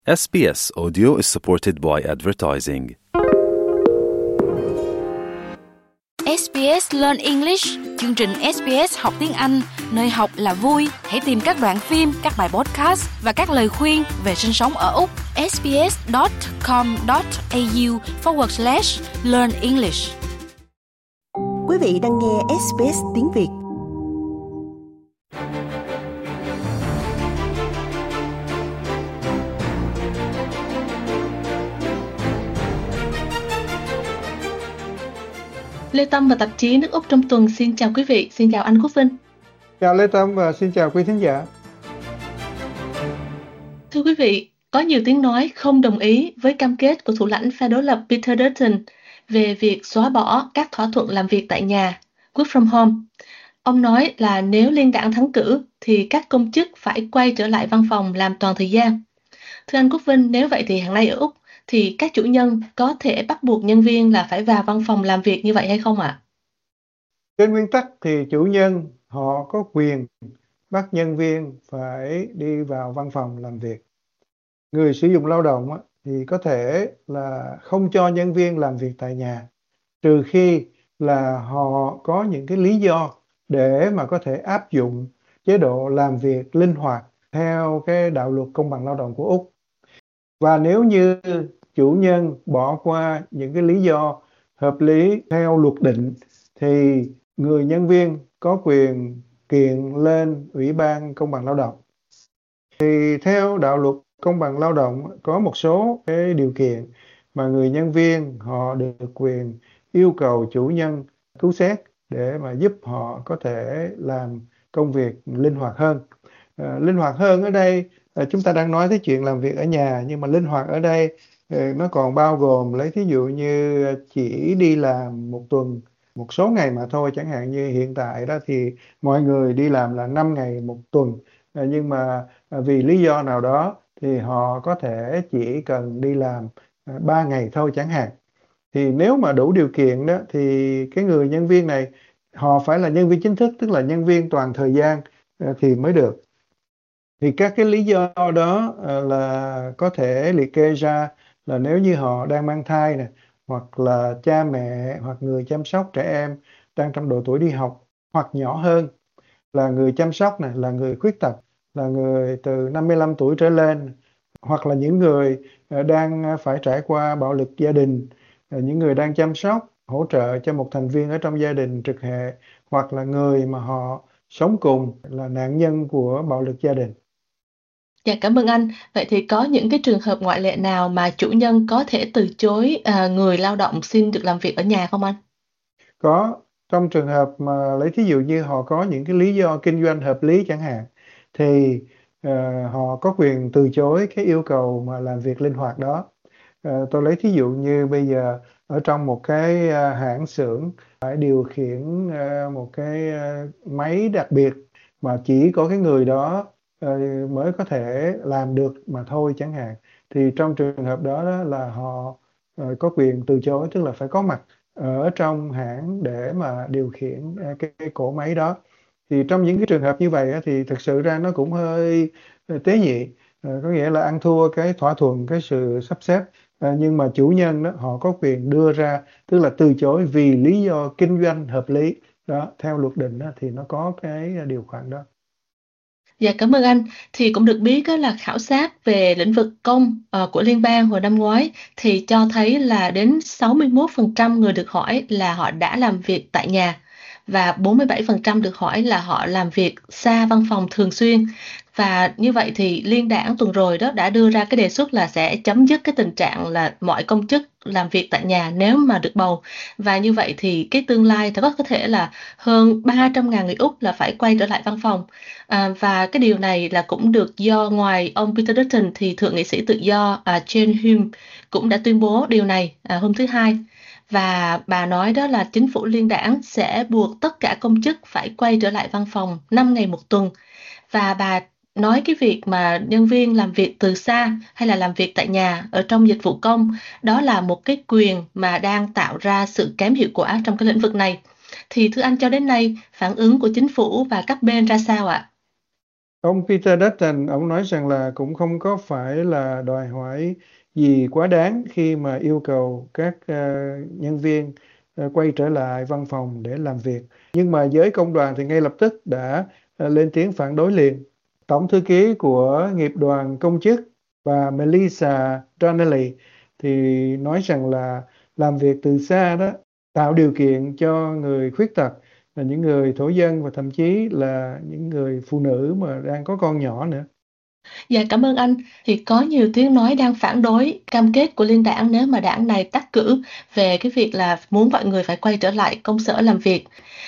SBS Audio is supported by advertising. SBS Learn English, chương trình SBS học tiếng Anh, nơi học là vui. Hãy tìm các đoạn phim, các bài podcast và các lời khuyên về sinh sống ở Úc. sbs.com.au/learn English. Quý vị đang nghe SBS tiếng Việt. Lê Tâm và tạp chí Nước Úc trong tuần xin chào quý vị, xin chào anh Quốc Vinh. Chào Lê Tâm và xin chào quý thính giả. Thưa quý vị, có nhiều tiếng nói không đồng ý với cam kết của thủ lãnh phe đối lập Peter Dutton về việc xóa bỏ các thỏa thuận làm việc tại nhà, work from home. Ông nói là nếu liên đảng thắng cử thì các công chức phải quay trở lại văn phòng làm toàn thời gian. Thưa anh Quốc Vinh, nếu vậy thì hiện nay ở Úc thì các chủ nhân có thể bắt buộc nhân viên là phải vào văn phòng làm việc như vậy hay không ạ? Trên nguyên tắc thì chủ nhân họ có quyền bắt nhân viên phải đi vào văn phòng làm việc. Người sử dụng lao động thì có thể là không cho nhân viên làm việc tại nhà, trừ khi là họ có những cái lý do để mà có thể áp dụng chế độ làm việc linh hoạt theo cái đạo luật công bằng lao động của Úc. Và nếu như chủ nhân bỏ qua những cái lý do hợp lý theo luật định thì người nhân viên có quyền kiện lên Ủy ban Công bằng Lao động. Thì theo đạo luật công bằng lao động có một số cái điều kiện mà người nhân viên họ được quyền yêu cầu chủ nhân cứu xét để mà giúp họ có thể làm công việc linh hoạt hơn. Linh hoạt hơn ở đây chúng ta đang nói tới chuyện làm việc ở nhà, nhưng mà linh hoạt ở đây nó còn bao gồm lấy thí dụ như chỉ đi làm một tuần một số ngày mà thôi, chẳng hạn như hiện tại đó thì mọi người đi làm là 5 ngày một tuần, nhưng mà vì lý do nào đó thì họ có thể chỉ cần đi làm 3 ngày thôi chẳng hạn. Thì nếu mà đủ điều kiện đó thì cái người nhân viên này họ phải là nhân viên chính thức, tức là nhân viên toàn thời gian thì mới được. Thì các cái lý do đó là có thể liệt kê ra là nếu như họ đang mang thai nè, hoặc là cha mẹ hoặc người chăm sóc trẻ em đang trong độ tuổi đi học, hoặc nhỏ hơn là người chăm sóc này, là người khuyết tật, là người từ 55 tuổi trở lên, hoặc là những người đang phải trải qua bạo lực gia đình, những người đang chăm sóc, hỗ trợ cho một thành viên ở trong gia đình trực hệ, hoặc là người mà họ sống cùng là nạn nhân của bạo lực gia đình. Dạ, cảm ơn anh. Vậy thì có những cái trường hợp ngoại lệ nào mà chủ nhân có thể từ chối người lao động xin được làm việc ở nhà không anh? Có, trong trường hợp mà lấy thí dụ như họ có những cái lý do kinh doanh hợp lý chẳng hạn, thì họ có quyền từ chối cái yêu cầu mà làm việc linh hoạt đó. Tôi lấy thí dụ như bây giờ ở trong một cái hãng xưởng phải điều khiển một cái máy đặc biệt mà chỉ có cái người đó mới có thể làm được mà thôi chẳng hạn, thì trong trường hợp đó, là họ có quyền từ chối, tức là phải có mặt ở trong hãng để mà điều khiển cái cỗ máy đó. Thì trong những cái trường hợp như vậy thì thực sự ra nó cũng hơi tế nhị, có nghĩa là ăn thua cái thỏa thuận, cái sự sắp xếp, nhưng mà chủ nhân đó họ có quyền đưa ra, tức là từ chối vì lý do kinh doanh hợp lý đó, theo luật định đó, thì nó có cái điều khoản đó. Dạ, cảm ơn anh. Thì cũng được biết đó là khảo sát về lĩnh vực công của liên bang hồi năm ngoái thì cho thấy là đến 61% người được hỏi là họ đã làm việc tại nhà và 47% được hỏi là họ làm việc xa văn phòng thường xuyên. Và như vậy thì liên đảng tuần rồi đó đã đưa ra cái đề xuất là sẽ chấm dứt cái tình trạng là mọi công chức làm việc tại nhà nếu mà được bầu. Và như vậy thì cái tương lai thì có thể là hơn 300.000 người Úc là phải quay trở lại văn phòng. Và cái điều này là cũng được do ngoài ông Peter Dutton thì thượng nghị sĩ tự do Jane Hume cũng đã tuyên bố điều này hôm thứ Hai. Và bà nói đó là chính phủ liên đảng sẽ buộc tất cả công chức phải quay trở lại văn phòng 5 ngày một tuần. Và bà nói cái việc mà nhân viên làm việc từ xa hay là làm việc tại nhà ở trong dịch vụ công, đó là một cái quyền mà đang tạo ra sự kém hiệu quả trong cái lĩnh vực này. Thì thưa anh, cho đến nay phản ứng của chính phủ và các bên ra sao ạ? Ông Peter Dutton, ông nói rằng là cũng không có phải là đòi hỏi gì quá đáng khi mà yêu cầu các nhân viên quay trở lại văn phòng để làm việc. Nhưng mà giới công đoàn thì ngay lập tức đã lên tiếng phản đối liền. Tổng thư ký của nghiệp đoàn công chức bà Melissa Donnelly thì nói rằng là làm việc từ xa đó tạo điều kiện cho người khuyết tật, là những người thổ dân và thậm chí là những người phụ nữ mà đang có con nhỏ nữa. Dạ cảm ơn anh. Thì có nhiều tiếng nói đang phản đối cam kết của liên đảng nếu mà đảng này đắc cử về cái việc là muốn mọi người phải quay trở lại công sở làm việc.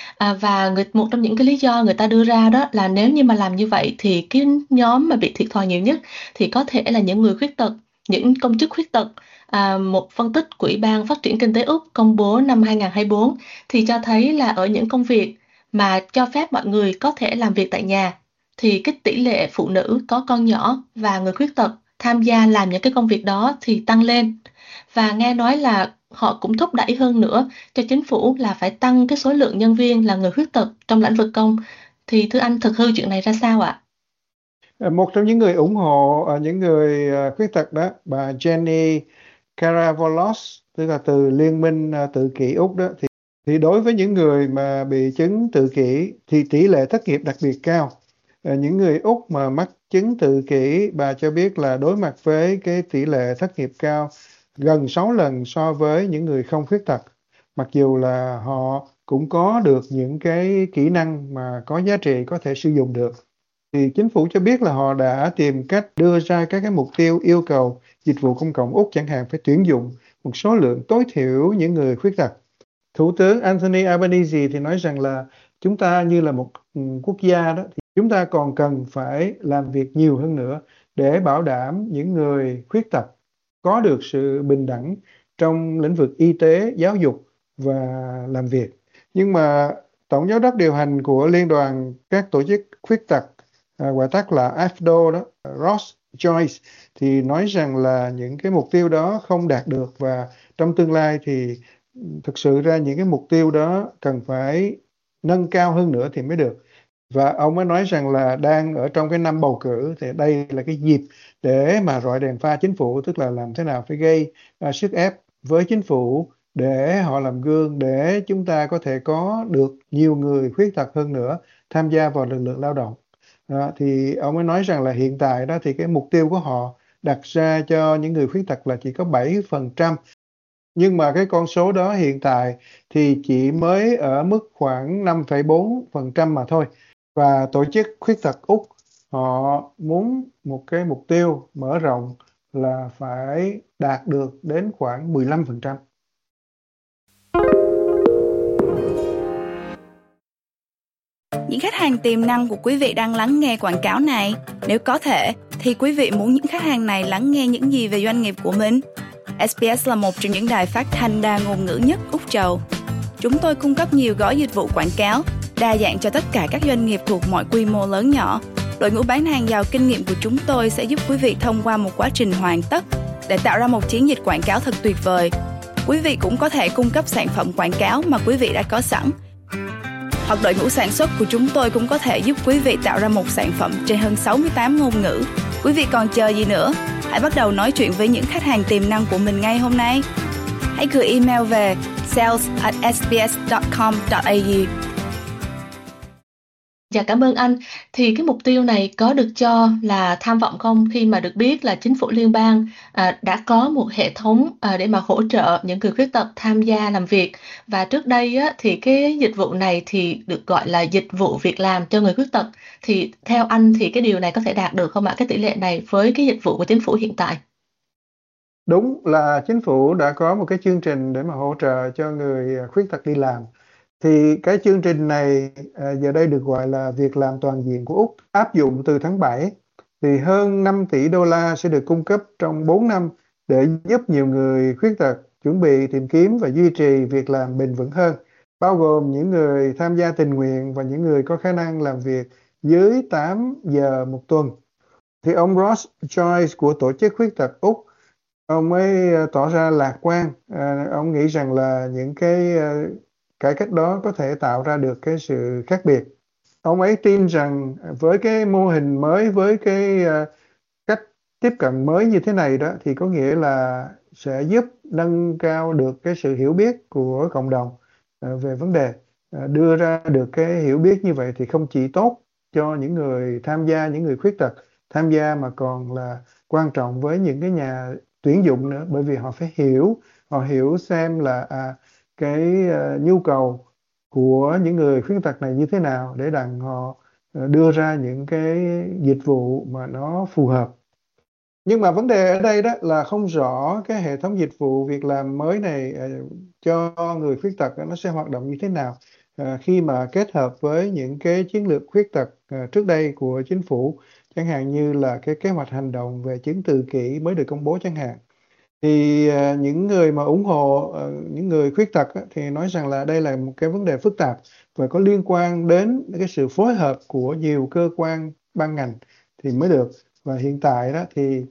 Và một trong những cái lý do người ta đưa ra đó là nếu như mà làm như vậy thì cái nhóm mà bị thiệt thòi nhiều nhất thì có thể là những người khuyết tật, những công chức khuyết tật. Một phân tích của Ủy ban Phát triển Kinh tế Úc công bố năm 2024 thì cho thấy là ở những công việc mà cho phép mọi người có thể làm việc tại nhà thì cái tỷ lệ phụ nữ có con nhỏ và người khuyết tật tham gia làm những cái công việc đó thì tăng lên. Và nghe nói là họ cũng thúc đẩy hơn nữa cho chính phủ là phải tăng cái số lượng nhân viên là người khuyết tật trong lĩnh vực công. Thì thưa anh, thực hư chuyện này ra sao ạ? Một trong những người ủng hộ những người khuyết tật đó, bà Jenny Karavalos, tức là từ Liên minh tự kỷ Úc đó, thì đối với những người mà bị chứng tự kỷ thì tỷ lệ thất nghiệp đặc biệt cao. Những người Úc mà mắc chứng tự kỷ, bà cho biết là đối mặt với cái tỷ lệ thất nghiệp cao gần 6 lần so với những người không khuyết tật, mặc dù là họ cũng có được những cái kỹ năng mà có giá trị có thể sử dụng được. Thì chính phủ cho biết là họ đã tìm cách đưa ra các cái mục tiêu yêu cầu dịch vụ công cộng Úc chẳng hạn phải tuyển dụng một số lượng tối thiểu những người khuyết tật. Thủ tướng Anthony Albanese thì nói rằng là chúng ta như là một quốc gia đó, thì chúng ta còn cần phải làm việc nhiều hơn nữa để bảo đảm những người khuyết tật có được sự bình đẳng trong lĩnh vực y tế, giáo dục và làm việc. Nhưng mà Tổng giám đốc điều hành của Liên đoàn các tổ chức khuyết tật, gọi tắt là AFDO đó, Ross Joyce, thì nói rằng là những cái mục tiêu đó không đạt được và trong tương lai thì thực sự ra những cái mục tiêu đó cần phải nâng cao hơn nữa thì mới được. Và ông mới nói rằng là đang ở trong cái năm bầu cử thì đây là cái dịp để mà rọi đèn pha chính phủ, tức là làm thế nào phải gây sức ép với chính phủ để họ làm gương, để chúng ta có thể có được nhiều người khuyết tật hơn nữa tham gia vào lực lượng lao động. Thì ông mới nói rằng là hiện tại đó thì cái mục tiêu của họ đặt ra cho những người khuyết tật là chỉ có 7%. Nhưng mà cái con số đó hiện tại thì chỉ mới ở mức khoảng 5,4% mà thôi. Và tổ chức khuyết tật Úc họ muốn một cái mục tiêu mở rộng là phải đạt được đến khoảng 15%. Những khách hàng tiềm năng của quý vị đang lắng nghe quảng cáo này, nếu có thể thì quý vị muốn những khách hàng này lắng nghe những gì về doanh nghiệp của mình? SBS là một trong những đài phát thanh đa ngôn ngữ nhất Úc Châu. Chúng tôi cung cấp nhiều gói dịch vụ quảng cáo, đa dạng cho tất cả các doanh nghiệp thuộc mọi quy mô lớn nhỏ. Đội ngũ bán hàng giàu kinh nghiệm của chúng tôi sẽ giúp quý vị thông qua một quá trình hoàn tất để tạo ra một chiến dịch quảng cáo thật tuyệt vời. Quý vị cũng có thể cung cấp sản phẩm quảng cáo mà quý vị đã có sẵn. Hoặc đội ngũ sản xuất của chúng tôi cũng có thể giúp quý vị tạo ra một sản phẩm trên hơn 68 ngôn ngữ. Quý vị còn chờ gì nữa? Hãy bắt đầu nói chuyện với những khách hàng tiềm năng của mình ngay hôm nay. Hãy gửi email về sales@sbs.com.au. Dạ cảm ơn anh. Thì cái mục tiêu này có được cho là tham vọng không, khi mà được biết là chính phủ liên bang đã có một hệ thống để mà hỗ trợ những người khuyết tật tham gia làm việc. Và trước đây á, thì cái dịch vụ này thì được gọi là dịch vụ việc làm cho người khuyết tật. Thì theo anh thì cái điều này có thể đạt được không ạ? Cái tỷ lệ này với cái dịch vụ của chính phủ hiện tại? Đúng là chính phủ đã có một cái chương trình để mà hỗ trợ cho người khuyết tật đi làm. Thì cái chương trình này giờ đây được gọi là việc làm toàn diện của Úc, áp dụng từ tháng 7. Thì hơn 5 tỷ đô la sẽ được cung cấp trong 4 năm để giúp nhiều người khuyết tật chuẩn bị tìm kiếm và duy trì việc làm bền vững hơn, bao gồm những người tham gia tình nguyện và những người có khả năng làm việc dưới 8 giờ một tuần. Thì ông Ross Joyce của tổ chức khuyết tật Úc, ông ấy tỏ ra lạc quan. Ông nghĩ rằng là những cái cải cách đó có thể tạo ra được cái sự khác biệt. ông ấy tin rằng với cái mô hình mới, với cái cách tiếp cận mới như thế này đó, thì có nghĩa là sẽ giúp nâng cao được cái sự hiểu biết của cộng đồng về vấn đề. Đưa ra được cái hiểu biết như vậy thì không chỉ tốt cho những người tham gia, những người khuyết tật tham gia, mà còn là quan trọng với những cái nhà tuyển dụng nữa, bởi vì họ phải hiểu, họ hiểu xem là cái nhu cầu của những người khuyết tật này như thế nào, để đặng họ đưa ra những cái dịch vụ mà nó phù hợp. Nhưng mà vấn đề ở đây đó là không rõ cái hệ thống dịch vụ việc làm mới này cho người khuyết tật nó sẽ hoạt động như thế nào khi mà kết hợp với những cái chiến lược khuyết tật trước đây của chính phủ, chẳng hạn như là cái kế hoạch hành động về chứng tự kỷ mới được công bố chẳng hạn. Thì những người mà ủng hộ những người khuyết tật thì nói rằng là đây là một cái vấn đề phức tạp và có liên quan đến cái sự phối hợp của nhiều cơ quan ban ngành thì mới được. Và hiện tại đó thì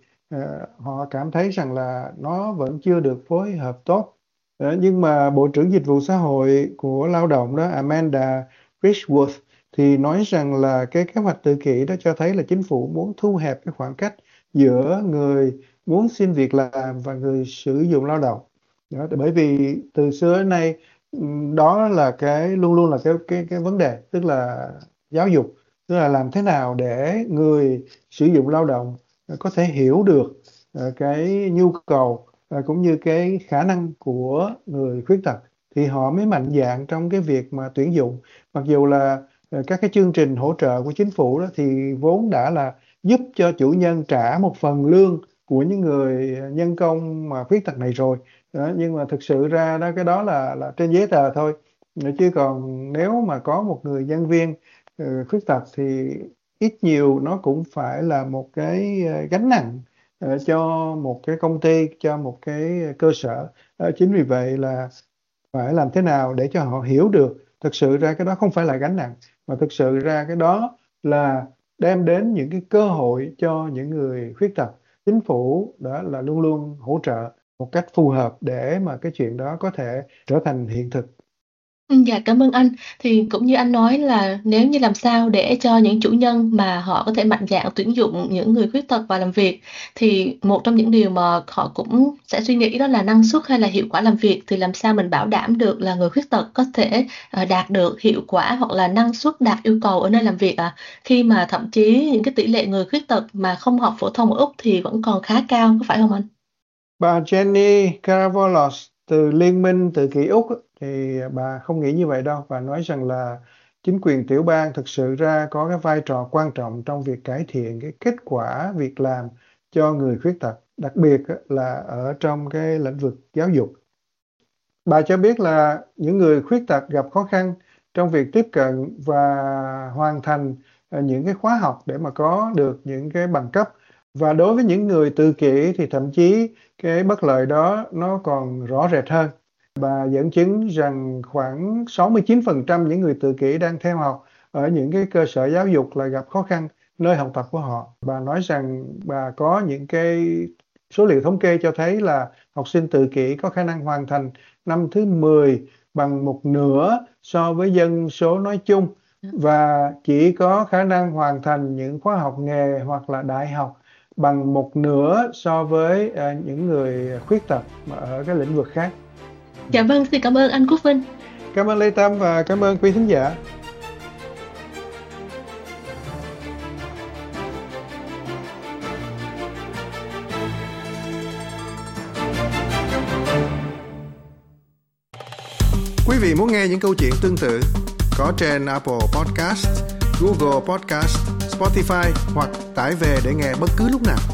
họ cảm thấy rằng là nó vẫn chưa được phối hợp tốt. Nhưng mà Bộ trưởng Dịch vụ Xã hội của Lao động đó, Amanda Richworth, thì nói rằng là cái kế hoạch tự kỷ đó cho thấy là chính phủ muốn thu hẹp cái khoảng cách giữa người muốn xin việc làm và người sử dụng lao động. Đó, bởi vì từ xưa đến nay đó là cái luôn luôn là cái vấn đề, tức là giáo dục, tức là làm thế nào để người sử dụng lao động có thể hiểu được cái nhu cầu cũng như cái khả năng của người khuyết tật thì họ mới mạnh dạn trong cái việc mà tuyển dụng. Mặc dù là các cái chương trình hỗ trợ của chính phủ đó thì vốn đã là giúp cho chủ nhân trả một phần lương của những người nhân công mà khuyết tật này rồi đó, nhưng mà thực sự ra đó cái đó là trên giấy tờ thôi, chứ còn nếu mà có một người nhân viên khuyết tật thì ít nhiều nó cũng phải là một cái gánh nặng cho một cái công ty, cho một cái cơ sở. Chính vì vậy là phải làm thế nào để cho họ hiểu được thực sự ra cái đó không phải là gánh nặng, mà thực sự ra cái đó là đem đến những cái cơ hội cho những người khuyết tật. Chính phủ đó là luôn luôn hỗ trợ một cách phù hợp để mà cái chuyện đó có thể trở thành hiện thực. Dạ, cảm ơn anh. Thì cũng như anh nói là nếu như làm sao để cho những chủ nhân mà họ có thể mạnh dạn tuyển dụng những người khuyết tật vào làm việc, thì một trong những điều mà họ cũng sẽ suy nghĩ đó là năng suất hay là hiệu quả làm việc, thì làm sao mình bảo đảm được là người khuyết tật có thể đạt được hiệu quả hoặc là năng suất đạt yêu cầu ở nơi làm việc khi mà thậm chí những cái tỷ lệ người khuyết tật mà không học phổ thông ở Úc thì vẫn còn khá cao, có phải không anh? Bà Jenny Karavalos từ Liên minh Tự kỷ Úc thì bà không nghĩ như vậy đâu. Bà nói rằng là chính quyền tiểu bang thực sự ra có cái vai trò quan trọng trong việc cải thiện cái kết quả việc làm cho người khuyết tật, đặc biệt là ở trong cái lĩnh vực giáo dục. Bà cho biết là những người khuyết tật gặp khó khăn trong việc tiếp cận và hoàn thành những cái khóa học để mà có được những cái bằng cấp. Và đối với những người tự kỷ thì thậm chí cái bất lợi đó nó còn rõ rệt hơn. Bà dẫn chứng rằng khoảng 69% những người tự kỷ đang theo học ở những cái cơ sở giáo dục là gặp khó khăn nơi học tập của họ. Bà nói rằng bà có những cái số liệu thống kê cho thấy là học sinh tự kỷ có khả năng hoàn thành năm thứ 10 bằng một nửa so với dân số nói chung, và chỉ có khả năng hoàn thành những khóa học nghề hoặc là đại học bằng một nửa so với những người khuyết tật mà ở cái lĩnh vực khác. Dạ vâng, xin cảm ơn anh Quốc Vinh. Cảm ơn Lê Tâm và cảm ơn quý thính giả. Quý vị muốn nghe những câu chuyện tương tự có trên Apple Podcast, Google Podcast, Spotify hoặc tải về để nghe bất cứ lúc nào.